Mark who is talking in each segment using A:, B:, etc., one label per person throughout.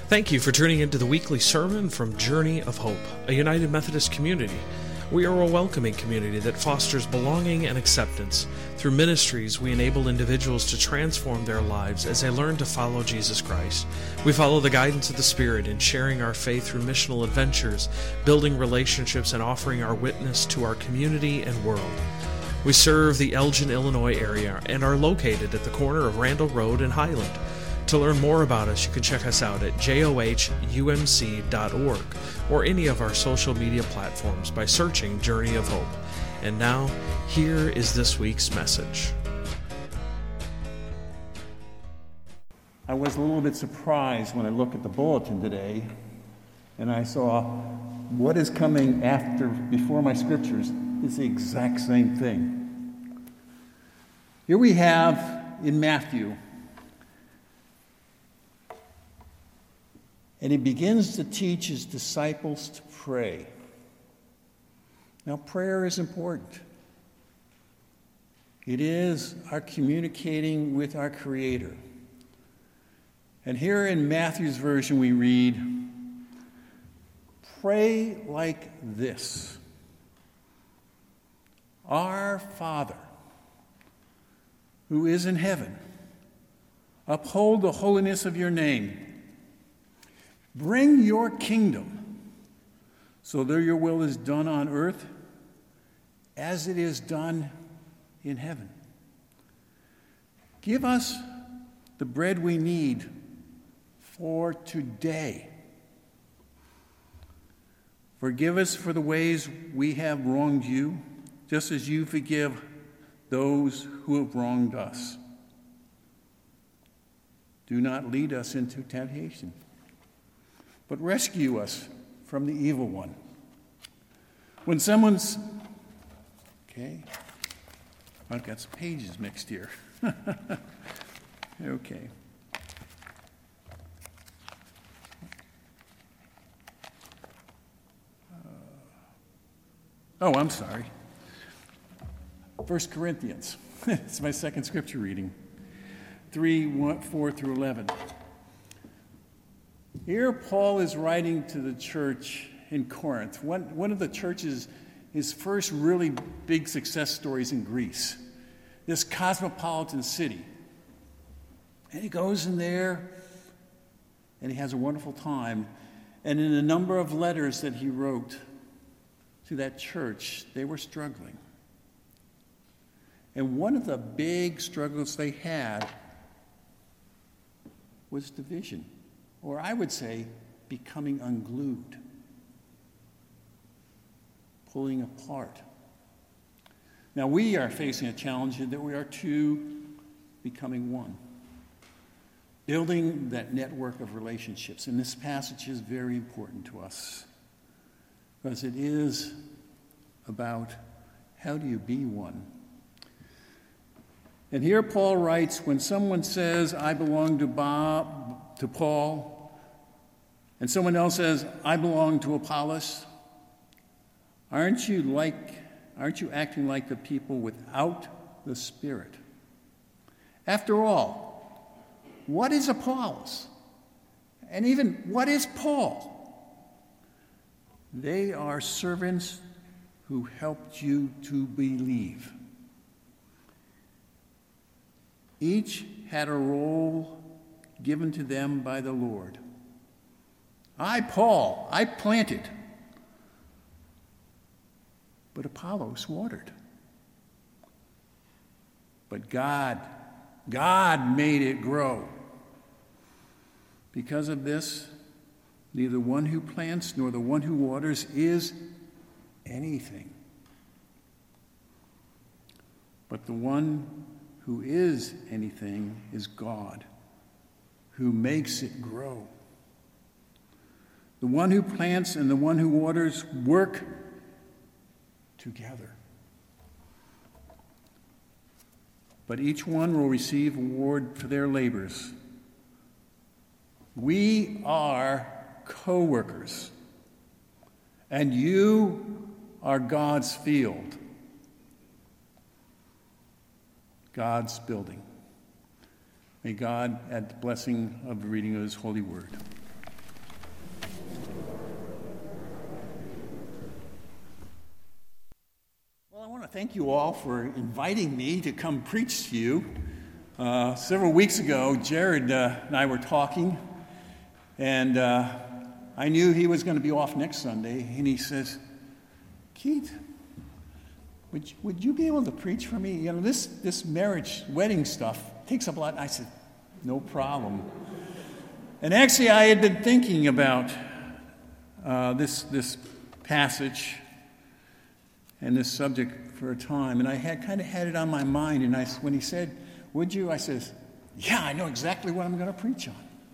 A: Thank you for tuning into the weekly sermon from Journey of Hope, a United Methodist community. We are a welcoming community that fosters belonging and acceptance. Through ministries, we enable individuals to transform their lives as they learn to follow Jesus Christ. We follow the guidance of the Spirit in sharing our faith through missional adventures, building relationships, and offering our witness to our community and world. We serve the Elgin, Illinois area and are located at the corner of Randall Road and Highland. To learn more about us, you can check us out at johumc.org or any of our social media platforms by searching Journey of Hope. And now, here is this week's message.
B: I was a little bit surprised when I looked at the bulletin today and I saw what is coming before my scriptures is the exact same thing. Here we have in Matthew, and he begins to teach his disciples to pray. Now, prayer is important. It is our communicating with our Creator. And here in Matthew's version we read, "Pray like this. Our Father, who is in heaven, uphold the holiness of your name. Bring your kingdom, so that your will is done on earth as it is done in heaven. Give us the bread we need for today. Forgive us for the ways we have wronged you, just as you forgive those who have wronged us. Do not lead us into temptation, but rescue us from the evil one." When someone's... Okay. I've got some pages mixed here. Okay. I'm sorry. 1 Corinthians. It's my second scripture reading. 3:4 through 11. Here Paul is writing to the church in Corinth, one of the church's, his first really big success stories in Greece, this cosmopolitan city. And he goes in there and he has a wonderful time. And in a number of letters that he wrote to that church, they were struggling. And one of the big struggles they had was division. Or I would say, becoming unglued, pulling apart. Now we are facing a challenge in that we are two becoming one, building that network of relationships. And this passage is very important to us because it is about how do you be one. And here Paul writes, when someone says, "I belong to Paul," and someone else says, "I belong to Apollos," aren't you acting like the people without the Spirit? After all, what is Apollos? And even what is Paul? They are servants who helped you to believe. Each had a role given to them by the Lord. I, Paul, I planted, but Apollos watered. But God made it grow. Because of this, neither one who plants nor the one who waters is anything. But the one who is anything is God, who makes it grow. The one who plants and the one who waters work together. But each one will receive a reward for their labors. We are co-workers, and you are God's field, God's building. May God add the blessing of the reading of his holy word. want to thank you all for inviting me to come preach to you. Several weeks ago, Jared and I were talking, and I knew he was going to be off next Sunday, and he says, Keith, would you be able to preach for me? You know, this marriage, wedding stuff takes up a lot. And I said, no problem. And actually, I had been thinking about this passage and this subject for a time, and I had kind of had it on my mind, and when he said, would you? I says, yeah, I know exactly what I'm going to preach on.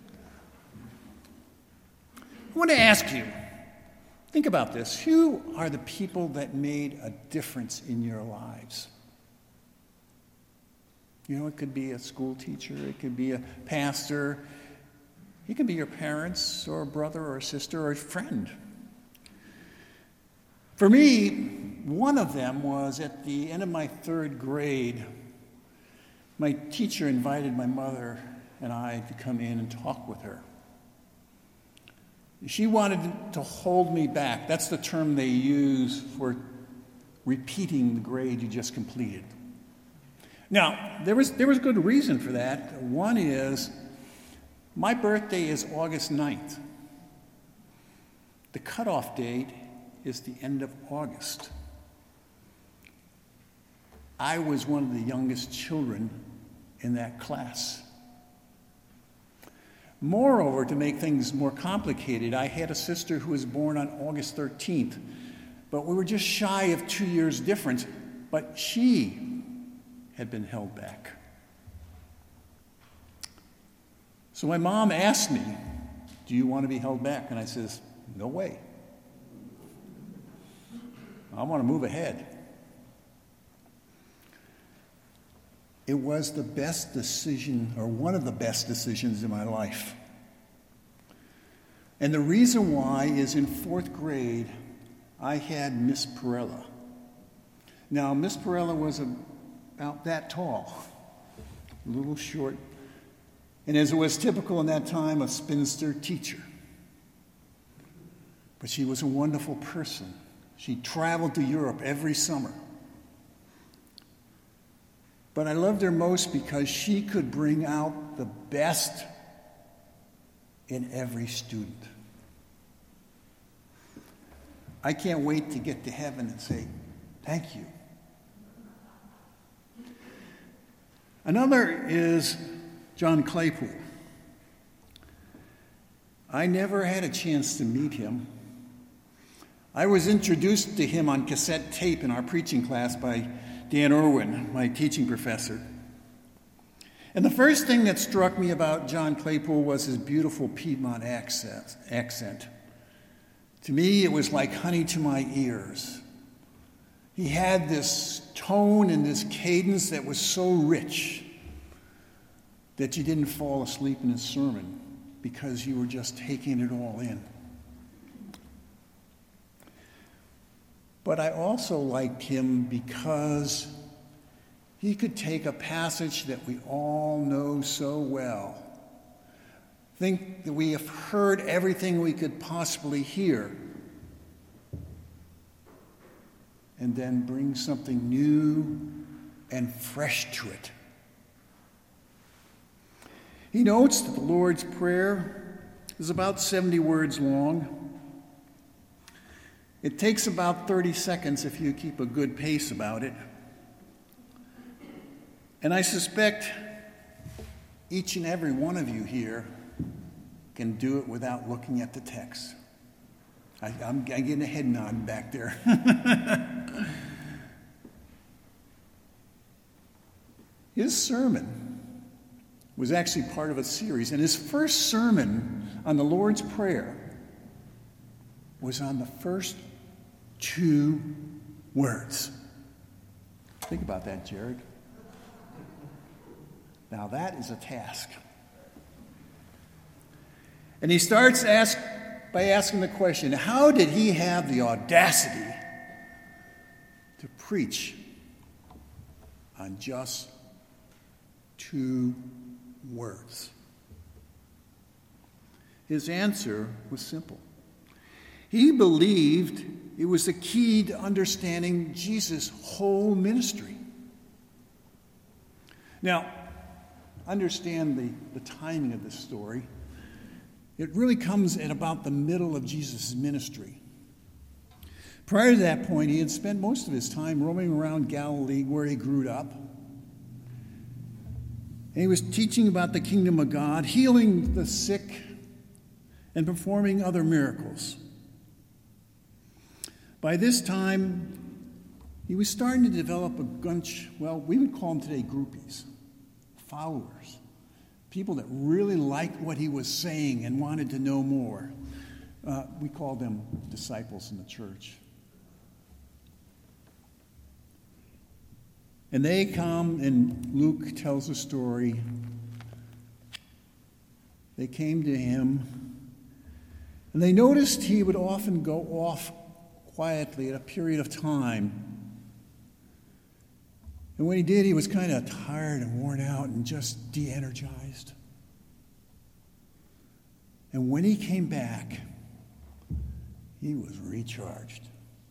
B: I want to ask you, think about this. Who are the people that made a difference in your lives? You know, it could be a school teacher, it could be a pastor, it could be your parents or a brother or a sister or a friend. For me, one of them was at the end of my third grade. My teacher invited my mother and I to come in and talk with her. She wanted to hold me back. That's the term they use for repeating the grade you just completed. Now, there was good reason for that. One is, my birthday is August 9th. The cutoff date is the end of August. I was one of the youngest children in that class. Moreover, to make things more complicated, I had a sister who was born on August 13th, but we were just shy of 2 years difference, but she had been held back. So my mom asked me, do you want to be held back? And I says, no way. I want to move ahead. It was the best decision, or one of the best decisions in my life. And the reason why is in fourth grade, I had Miss Perella. Now, Miss Perella was about that tall, a little short, and as it was typical in that time, a spinster teacher. But she was a wonderful person. She traveled to Europe every summer. But I loved her most because she could bring out the best in every student. I can't wait to get to heaven and say, thank you. Another is John Claypool. I never had a chance to meet him. I was introduced to him on cassette tape in our preaching class by Dan Irwin, my teaching professor. And the first thing that struck me about John Claypool was his beautiful Piedmont accent. To me, it was like honey to my ears. He had this tone and this cadence that was so rich that you didn't fall asleep in his sermon because you were just taking it all in. But I also liked him because he could take a passage that we all know so well, think that we have heard everything we could possibly hear, and then bring something new and fresh to it. He notes that the Lord's Prayer is about 70 words long. It takes about 30 seconds if you keep a good pace about it. And I suspect each and every one of you here can do it without looking at the text. I'm getting a head nod back there. His sermon was actually part of a series, and his first sermon on the Lord's Prayer was on the first 2 words. Think about that, Jared. Now that is a task. And he starts by asking the question, how did he have the audacity to preach on just 2 words? His answer was simple. He believed it was the key to understanding Jesus' whole ministry. Now, understand the timing of this story. It really comes at about the middle of Jesus' ministry. Prior to that point, he had spent most of his time roaming around Galilee where he grew up. And he was teaching about the kingdom of God, healing the sick, and performing other miracles. By this time, he was starting to develop a bunch, well, we would call them today groupies, followers, people that really liked what he was saying and wanted to know more. We call them disciples in the church. And they come, and Luke tells a story. They came to him, and they noticed he would often go off quietly at a period of time. And when he did, he was kind of tired and worn out and just de-energized. And when he came back, he was recharged.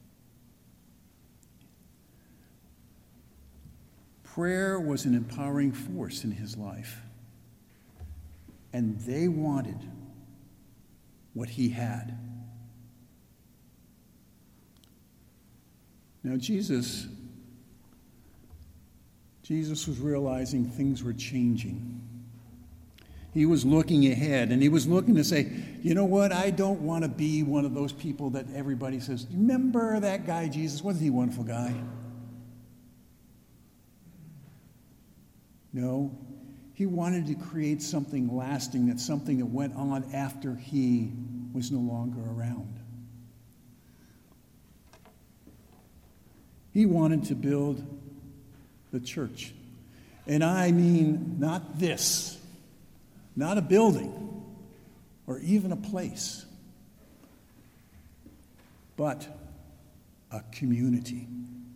B: Prayer was an empowering force in his life. And they wanted what he had. Now, Jesus was realizing things were changing. He was looking ahead, and he was looking to say, you know what, I don't want to be one of those people that everybody says, remember that guy Jesus? Wasn't he a wonderful guy? No, he wanted to create something lasting, that's something that went on after he was no longer around. He wanted to build the church. And I mean not this, not a building or even a place, but a community.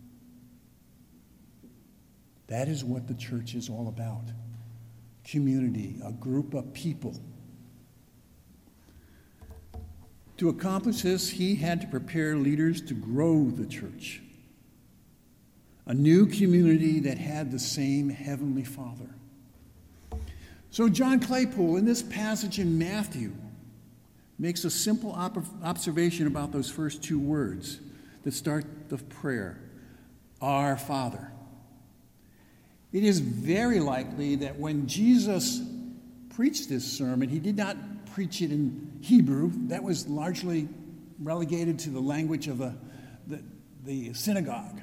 B: That is what the church is all about. Community, a group of people. To accomplish this, he had to prepare leaders to grow the church. A new community that had the same Heavenly Father. So John Claypool, in this passage in Matthew, makes a simple observation about those first two words that start the prayer, Our Father. It is very likely that when Jesus preached this sermon, he did not preach it in Hebrew. That was largely relegated to the language of the synagogue.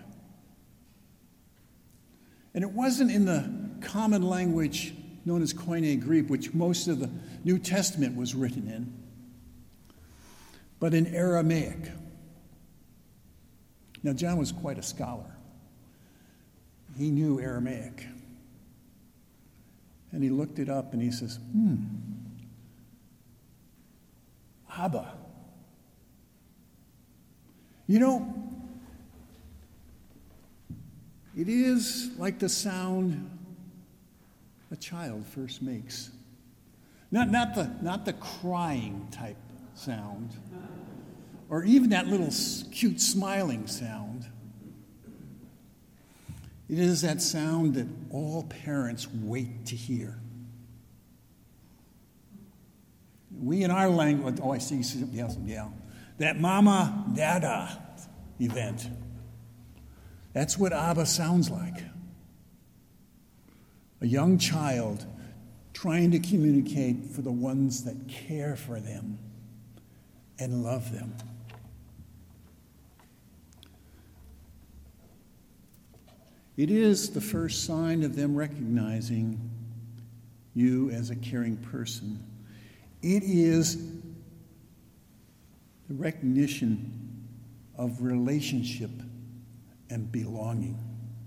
B: And it wasn't in the common language known as Koine Greek, which most of the New Testament was written in, but in Aramaic. Now, John was quite a scholar. He knew Aramaic. And he looked it up and he says, Abba. You know, it is like the sound a child first makes. Not the crying type sound, or even that little cute smiling sound. It is that sound that all parents wait to hear. We in our language, I see, yeah, that mama, dada event. That's what Abba sounds like. A young child trying to communicate for the ones that care for them and love them. It is the first sign of them recognizing you as a caring person. It is the recognition of relationship and belonging.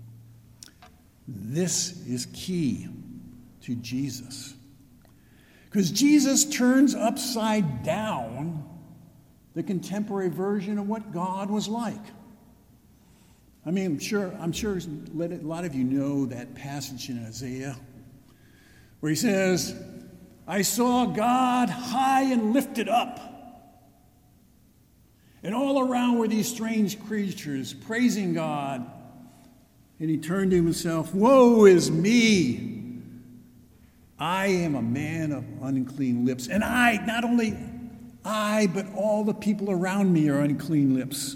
B: This is key to Jesus. Because Jesus turns upside down the contemporary version of what God was like. I mean, I'm sure a lot of you know that passage in Isaiah where he says, I saw God high and lifted up, And all around were these strange creatures praising God. And he turned to himself, "Woe is me! I am a man of unclean lips. And not only I, but all the people around me are unclean lips.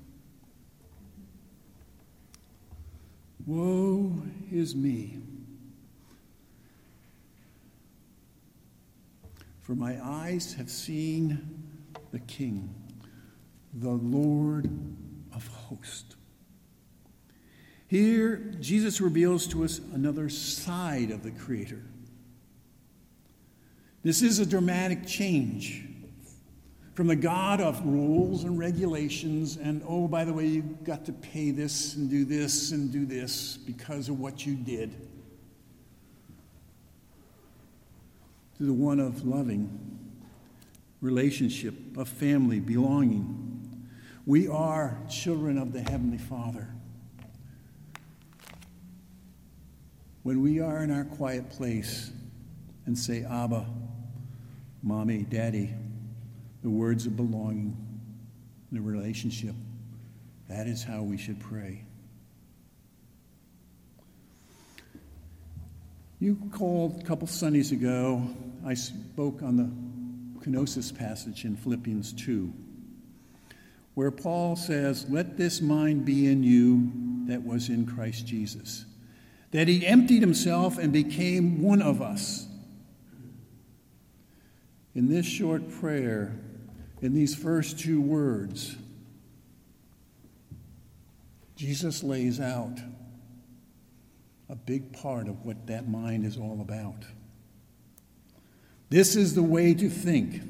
B: Woe is me! For my eyes have seen the King, the Lord of hosts." Here, Jesus reveals to us another side of the Creator. This is a dramatic change from the God of rules and regulations and, oh, by the way, you've got to pay this and do this and do this because of what you did, to the one of loving relationship, of family, belonging. We are children of the Heavenly Father. When we are in our quiet place and say, "Abba, Mommy, Daddy," the words of belonging, the relationship, that is how we should pray. You called a couple Sundays ago, I spoke on the kenosis passage in Philippians 2, where Paul says, "Let this mind be in you that was in Christ Jesus, that he emptied himself and became one of us." In this short prayer, in these first two words, Jesus lays out a big part of what that mind is all about. This is the way to think.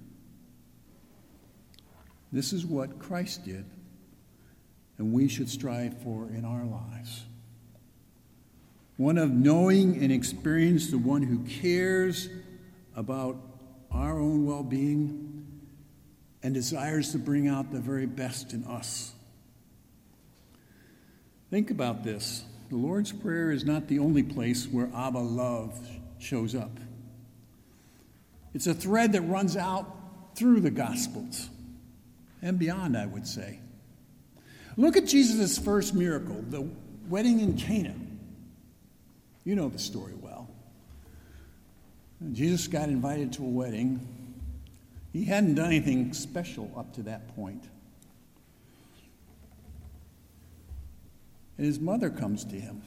B: This is what Christ did, and we should strive for in our lives. One of knowing and experiencing the one who cares about our own well-being and desires to bring out the very best in us. Think about this. The Lord's Prayer is not the only place where Abba love shows up. It's a thread that runs out through the Gospels and beyond, I would say. Look at Jesus' first miracle, the wedding in Cana. You know the story well. Jesus got invited to a wedding. He hadn't done anything special up to that point. And his mother comes to him.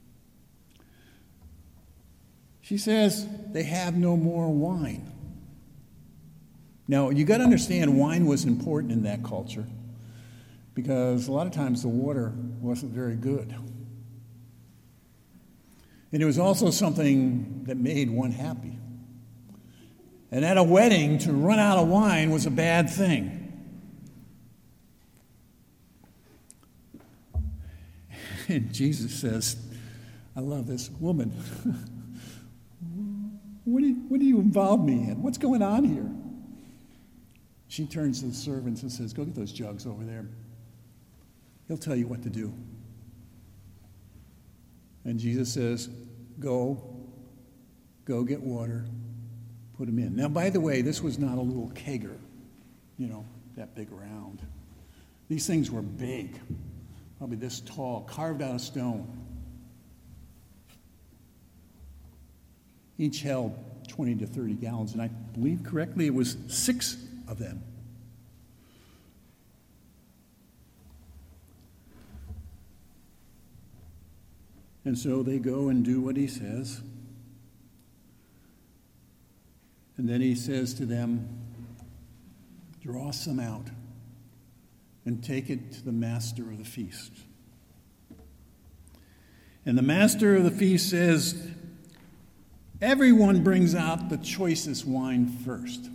B: She says, "They have no more wine." Now, you got to understand, wine was important in that culture because a lot of times the water wasn't very good. And it was also something that made one happy. And at a wedding, to run out of wine was a bad thing. And Jesus says, "I love this woman. What do you involve me in? What's going on here?" She turns to the servants and says, "Go get those jugs over there. He'll tell you what to do." And Jesus says, Go get water, put them in. Now, by the way, this was not a little kegger, that big around. These things were big, probably this tall, carved out of stone. Each held 20 to 30 gallons, and I believe correctly it was 6 of them. And so they go and do what he says. And then he says to them, "Draw some out and take it to the master of the feast." And the master of the feast says, "Everyone brings out the choicest wine first.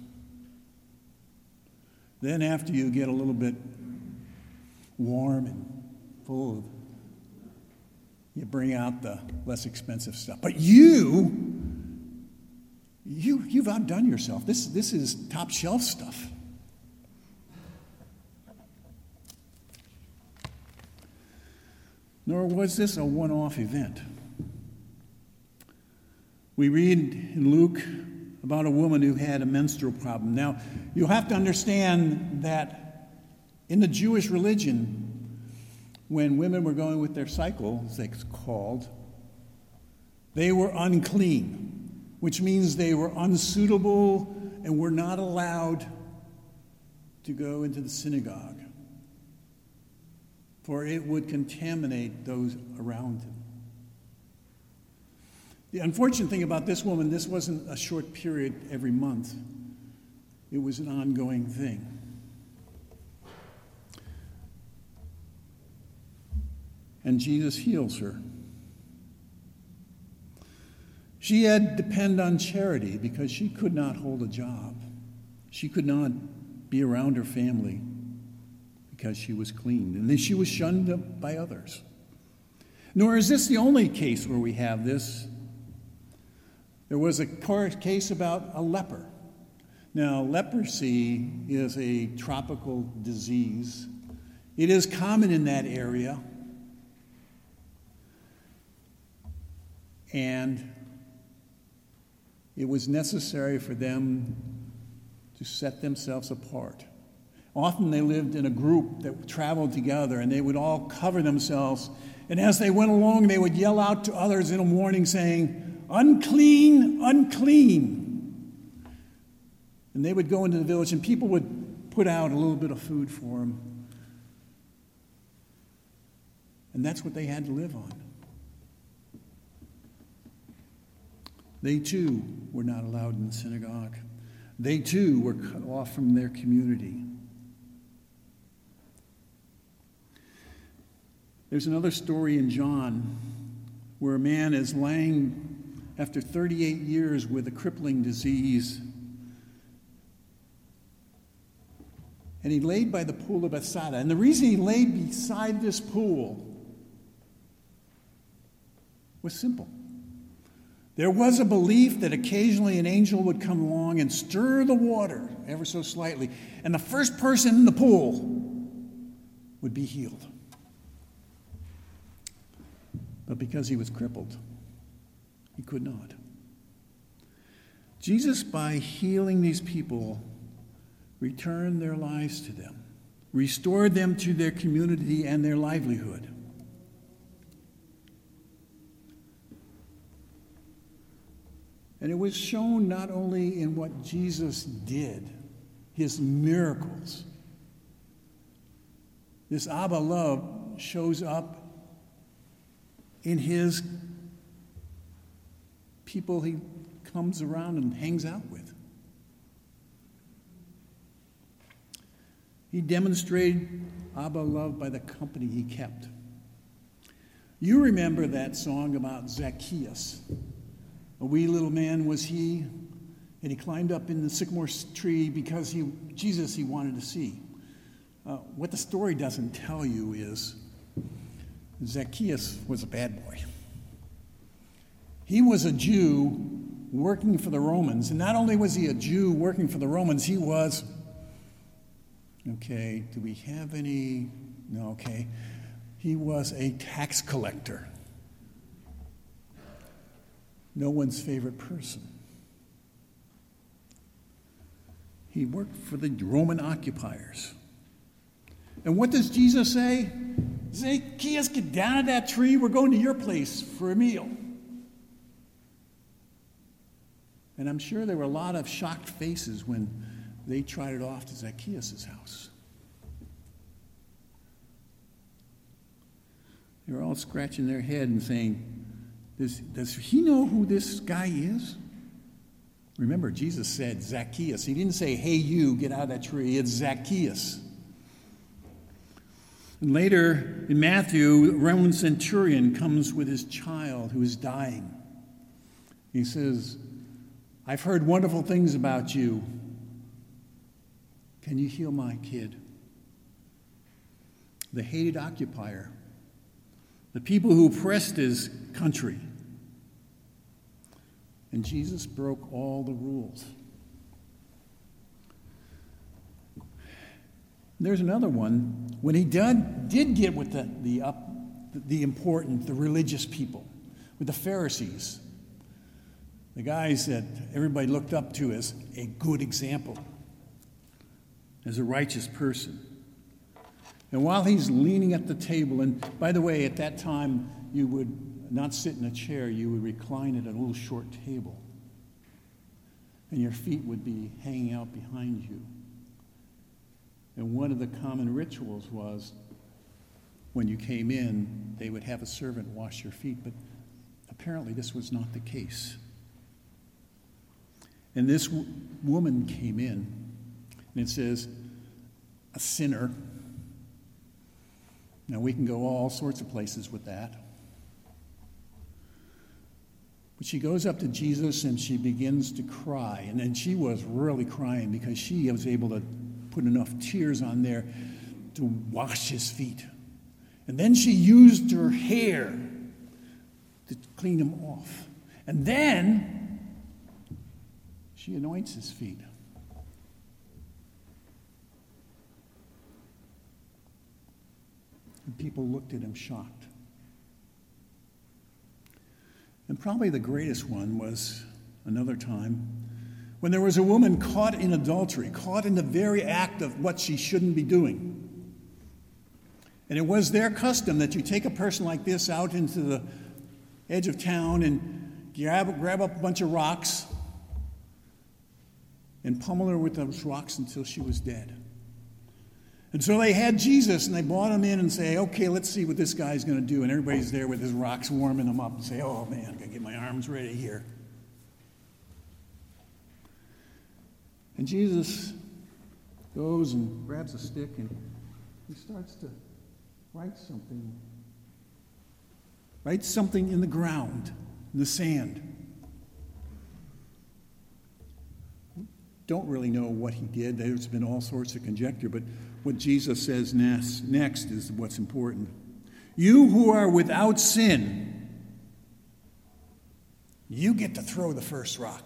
B: Then after you get a little bit warm and full of, you bring out the less expensive stuff. But you've outdone yourself. This is top shelf stuff." Nor was this a one-off event. We read in Luke about a woman who had a menstrual problem. Now, you'll have to understand that In the Jewish religion, when women were going with their cycle, as it's called, they were unclean, which means they were unsuitable and were not allowed to go into the synagogue, for it would contaminate those around him. The unfortunate thing about this woman, this wasn't a short period every month. It was an ongoing thing. And Jesus heals her. She had to depend on charity because she could not hold a job. She could not be around her family because she was clean. And then she was shunned by others. Nor is this the only case where we have this. There was a case about a leper. Now, leprosy is a tropical disease. It is common in that area. And it was necessary for them to set themselves apart. Often they lived in a group that traveled together, and they would all cover themselves. And as they went along, they would yell out to others in a warning saying, "Unclean, unclean." And they would go into the village, and people would put out a little bit of food for them. And that's what they had to live on. They too were not allowed in the synagogue. They too were cut off from their community. There's another story in John where a man is laying after 38 years with a crippling disease. And he laid by the pool of Bethesda. And the reason he laid beside this pool was simple. There was a belief that occasionally an angel would come along and stir the water ever so slightly, and the first person in the pool would be healed. But because he was crippled, he could not. Jesus, by healing these people, returned their lives to them, restored them to their community and their livelihood. And it was shown not only in what Jesus did, his miracles. This Abba love shows up in his people he comes around and hangs out with. He demonstrated Abba love by the company he kept. You remember that song about Zacchaeus. A wee little man was he, and he climbed up in the sycamore tree because he wanted to see. What the story doesn't tell you is Zacchaeus was a bad boy. He was a Jew working for the Romans, and not only was he a Jew working for the Romans, he was, do we have any? No, okay. He was a tax collector. No one's favorite person. He worked for the Roman occupiers. And what does Jesus say? Zacchaeus, get down at that tree. We're going to your place for a meal. And I'm sure there were a lot of shocked faces when they trotted off to Zacchaeus' house. They were all scratching their head and saying, does he know who this guy is? Remember, Jesus said Zacchaeus. He didn't say, hey, you, get out of that tree. It's Zacchaeus. And later in Matthew, a Roman centurion comes with his child who is dying. He says, I've heard wonderful things about you. Can you heal my kid? The hated occupier, the people who oppressed his country. And Jesus broke all the rules. There's another one. When he did get with the important, the religious people, with the Pharisees, the guys that everybody looked up to as a good example, as a righteous person. And while he's leaning at the table, and by the way, at that time, you would not sit in a chair, you would recline at a little short table. And your feet would be hanging out behind you. And one of the common rituals was, when you came in, they would have a servant wash your feet, but apparently this was not the case. And this woman came in, and it says, a sinner. Now, we can go all sorts of places with that. But she goes up to Jesus and she begins to cry. And then she was really crying because she was able to put enough tears on there to wash his feet. And then she used her hair to clean him off. And then she anoints his feet. And people looked at him shocked. And probably the greatest one was another time when there was a woman caught in adultery, caught in the very act of what she shouldn't be doing. And it was their custom that you take a person like this out into the edge of town and grab up a bunch of rocks and pummel her with those rocks until she was dead. And so they had Jesus, and they brought him in and say, okay, let's see what this guy's going to do. And everybody's there with his rocks warming them up and say, oh, man, I've got to get my arms ready here. And Jesus goes and grabs a stick, and he starts to write something in the ground, in the sand. Don't really know what he did. There's been all sorts of conjecture, but what Jesus says next is what's important. You who are without sin, you get to throw the first rock.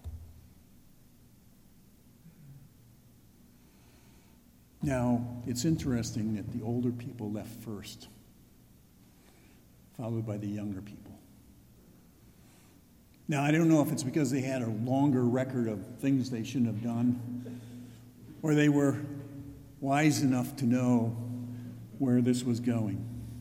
B: Now, it's interesting that the older people left first, followed by the younger people. Now, I don't know if it's because they had a longer record of things they shouldn't have done, or they were wise enough to know where this was going.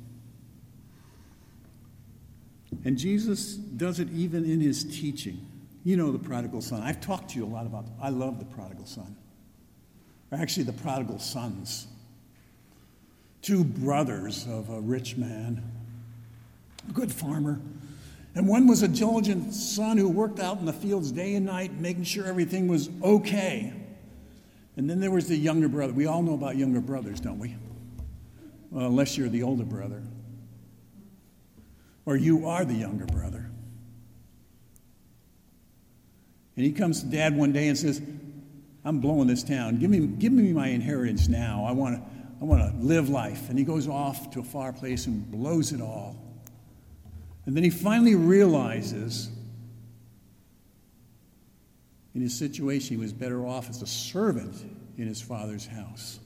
B: And Jesus does it even in his teaching. You know the prodigal son. I've talked to you a lot about, I love the prodigal son. Or actually the prodigal sons. Two brothers of a rich man, a good farmer. And one was a diligent son who worked out in the fields day and night, making sure everything was okay. And then there was the younger brother. We all know about younger brothers, don't we? Well, unless you're the older brother. Or you are the younger brother. And he comes to Dad one day and says, I'm blowing this town. Give me my inheritance now. I want to live life. And he goes off to a far place and blows it all. And then he finally realizes in his situation he was better off as a servant in his father's house.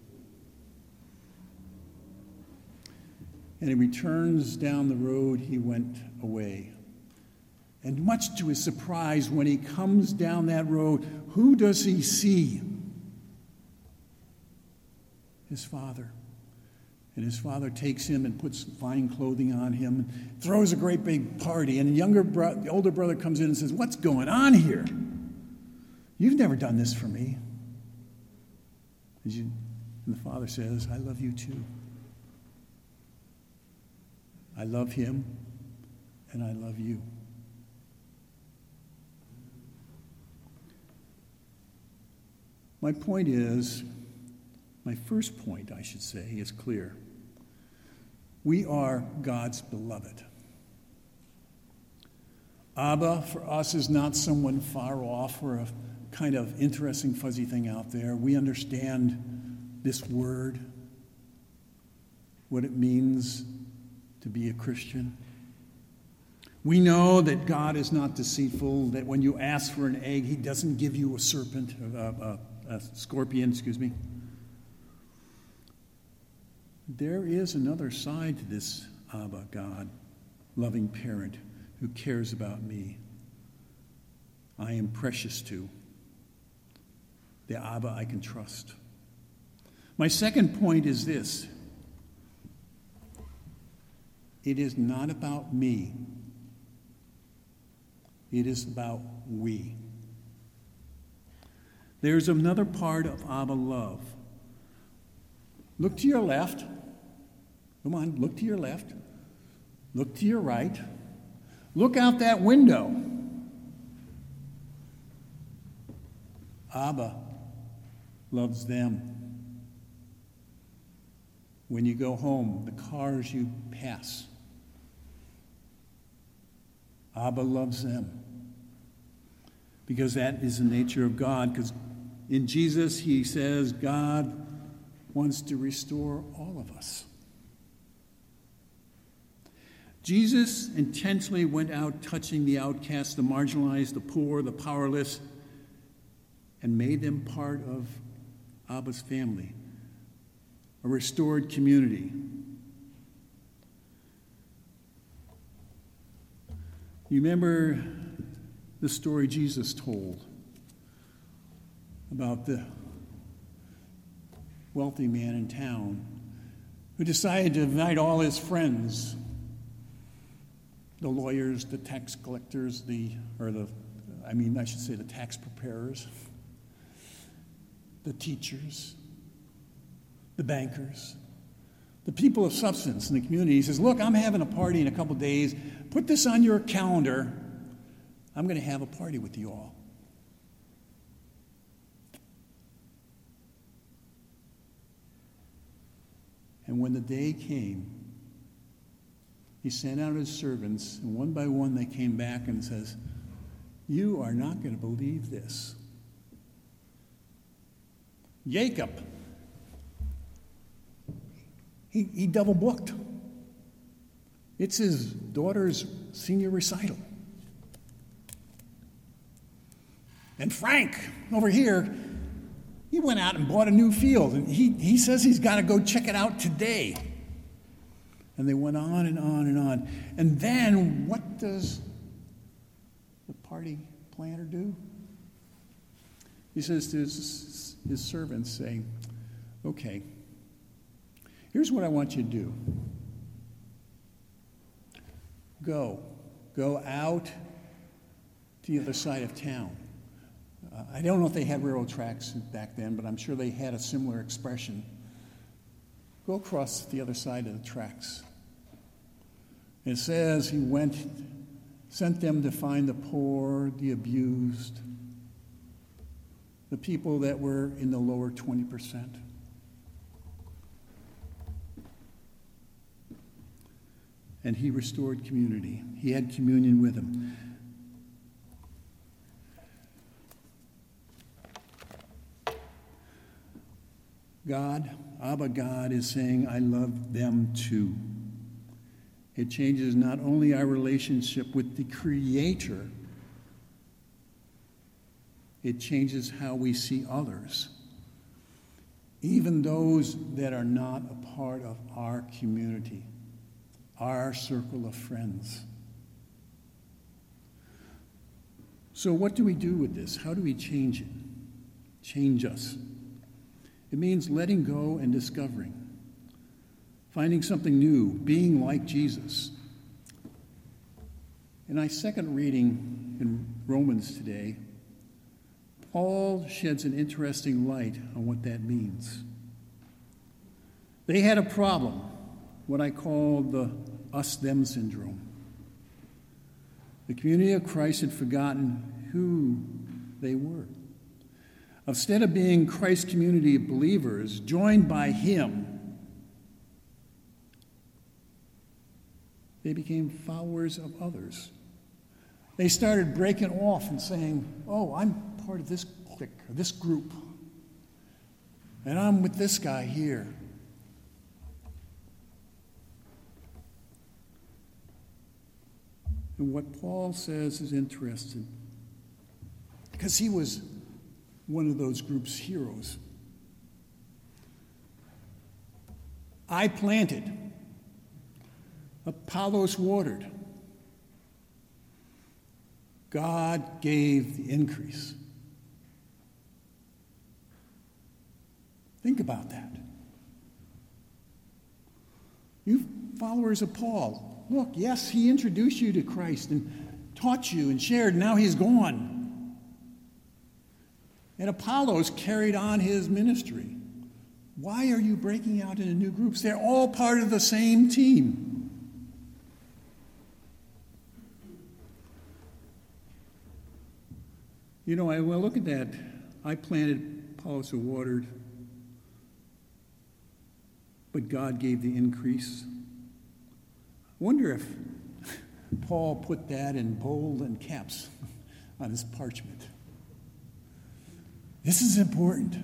B: And he returns down the road he went away. And much to his surprise, when he comes down that road, who does he see? His father. And his father takes him and puts fine clothing on him, and throws a great big party. And the older brother comes in and says, what's going on here? You've never done this for me. And the father says, I love you too. I love him, and I love you. My first point, I should say, is clear. We are God's beloved. Abba, for us, is not someone far off or a kind of interesting, fuzzy thing out there. We understand this word, what it means to be a Christian. We know that God is not deceitful, that when you ask for an egg, he doesn't give you a scorpion. There is another side to this Abba, God, loving parent who cares about me. I am precious to. The Abba I can trust. My second point is this. It is not about me. It is about we. There's another part of Abba love. Look to your left. Come on, look to your left. Look to your right. Look out that window. Abba loves them. When you go home, the cars you pass, Abba loves them. Because that is the nature of God. Because in Jesus, he says God wants to restore all of us. Jesus intentionally went out touching the outcast, the marginalized, the poor, the powerless, and made them part of Abba's family, a restored community. You remember the story Jesus told about the wealthy man in town who decided to invite all his friends, the lawyers, the tax collectors, the tax preparers, the teachers, the bankers, the people of substance in the community. He says, look, I'm having a party in a couple days. Put this on your calendar. I'm going to have a party with you all. And when the day came, he sent out his servants, and one by one they came back and says, you are not going to believe this. Jacob, he double booked. It's his daughter's senior recital. And Frank, over here, he went out and bought a new field, and he says he's got to go check it out today. And they went on and on and on. And then what does the party planner do? He says to his servants, saying, okay, here's what I want you to do. Go out to the other side of town. I don't know if they had railroad tracks back then, but I'm sure they had a similar expression. Go across the other side of the tracks. It says he sent them to find the poor, the abused, the people that were in the lower 20%. And he restored community. He had communion with them. God, Abba God, is saying, I love them too. It changes not only our relationship with the Creator, it changes how we see others, even those that are not a part of our community, our circle of friends. So what do we do with this? How do we change it? Change us. It means letting go and discovering, finding something new, being like Jesus. In our second reading in Romans today, Paul sheds an interesting light on what that means. They had a problem, what I call the us-them syndrome. The community of Christ had forgotten who they were. Instead of being Christ's community of believers, joined by him, they became followers of others. They started breaking off and saying, oh, I'm part of this clique, or this group, and I'm with this guy here. And what Paul says is interesting, because he was one of those group's heroes. I planted, Apollos watered, God gave the increase. Think about that. You followers of Paul, look, yes, he introduced you to Christ and taught you and shared, and now he's gone. And Apollos carried on his ministry. Why are you breaking out into new groups? They're all part of the same team. You know, I look at that. I planted, Apollos watered, but God gave the increase. I wonder if Paul put that in bold and caps on his parchment. This is important.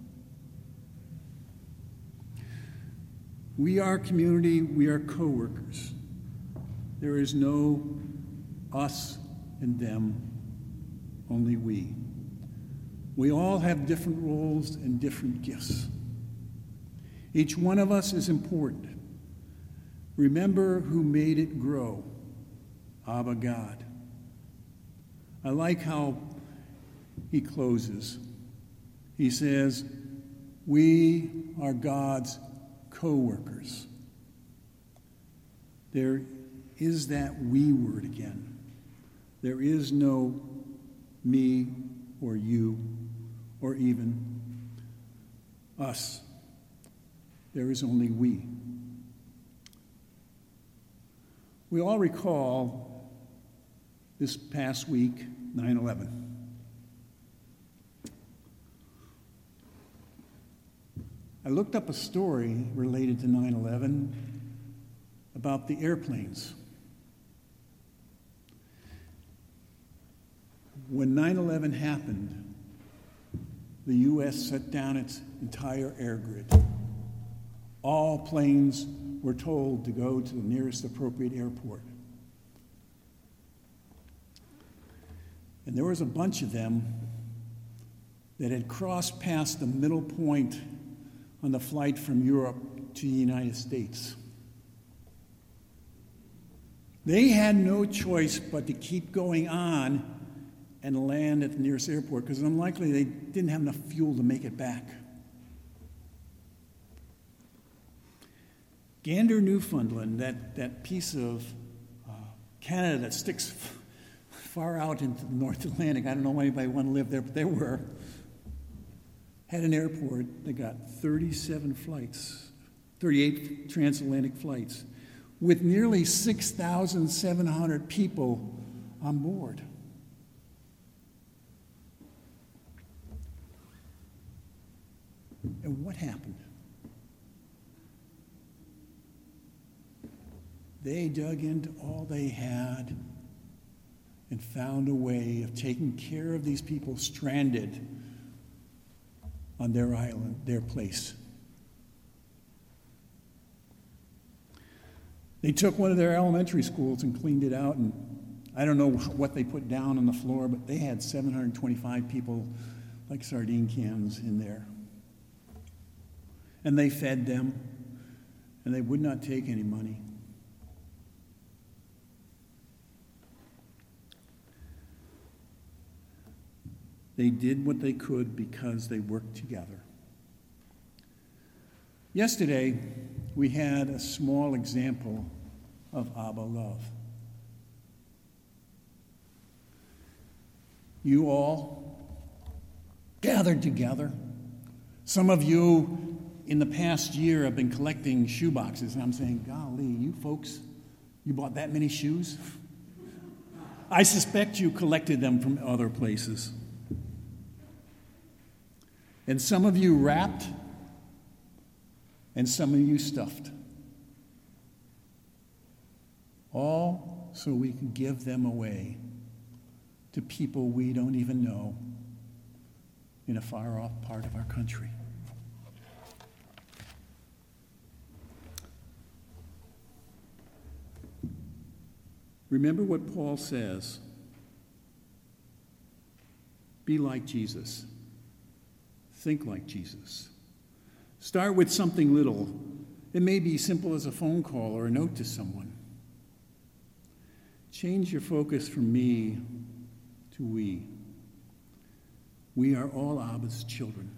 B: We are community, we are co-workers. There is no us and them, only we. We all have different roles and different gifts. Each one of us is important. Remember who made it grow, Abba God. I like how he closes. He says, we are God's co-workers. There is that we word again. There is no me or you or even us. There is only we. We all recall this past week, 9/11. I looked up a story related to 9/11 about the airplanes. When 9/11 happened, the U.S. shut down its entire air grid. All planes were told to go to the nearest appropriate airport. And there was a bunch of them that had crossed past the middle point on the flight from Europe to the United States. They had no choice but to keep going on and land at the nearest airport because it's unlikely they didn't have enough fuel to make it back. Gander, Newfoundland, that piece of Canada that sticks far out into the North Atlantic, I don't know why anybody would want to live there, but they were, had an airport that got 37 flights, 38 transatlantic flights, with nearly 6,700 people on board. And what happened? They dug into all they had and found a way of taking care of these people stranded on their island, their place. They took one of their elementary schools and cleaned it out, and I don't know what they put down on the floor, but they had 725 people like sardine cans in there. And they fed them, and they would not take any money. They did what they could because they worked together. Yesterday, we had a small example of Abba love. You all gathered together. Some of you in the past year have been collecting shoe boxes, and I'm saying, golly, you folks, you bought that many shoes? I suspect you collected them from other places. And some of you wrapped, and some of you stuffed. All so we can give them away to people we don't even know in a far-off part of our country. Remember what Paul says. Be like Jesus. Think like Jesus. Start with something little. It may be simple as a phone call or a note to someone. Change your focus from me to we. We are all Abba's children.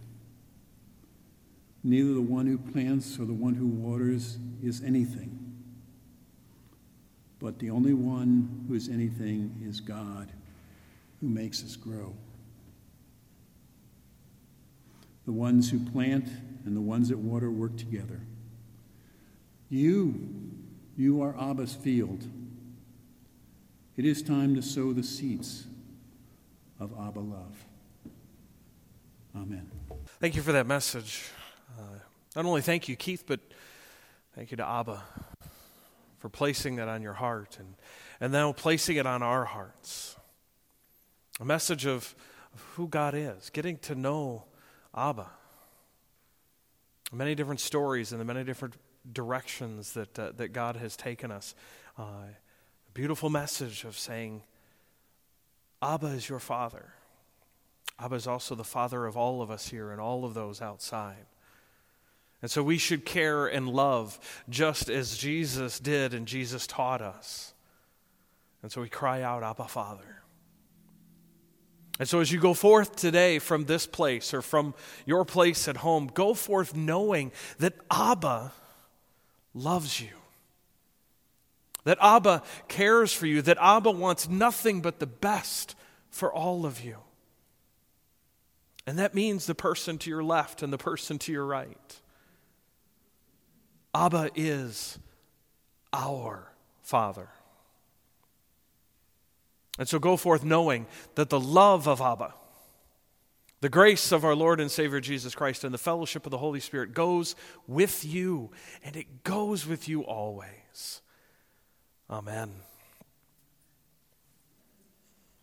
B: Neither the one who plants or the one who waters is anything. but the only one who is anything is God, who makes us grow. The ones who plant and the ones that water work together. You are Abba's field. It is time to sow the seeds of Abba love. Amen.
A: Thank you for that message. Not only thank you, Keith, but thank you to Abba for placing that on your heart and now placing it on our hearts. A message of who God is, getting to know Abba. Many different stories and the many different directions that God has taken us. A beautiful message of saying, Abba is your Father. Abba is also the Father of all of us here and all of those outside. And so we should care and love just as Jesus did and Jesus taught us. And so we cry out, Abba, Father. And so as you go forth today from this place or from your place at home, go forth knowing that Abba loves you. That Abba cares for you. That Abba wants nothing but the best for all of you. And that means the person to your left and the person to your right. Abba is our Father. And so go forth knowing that the love of Abba, the grace of our Lord and Savior Jesus Christ, and the fellowship of the Holy Spirit goes with you, and it goes with you always. Amen.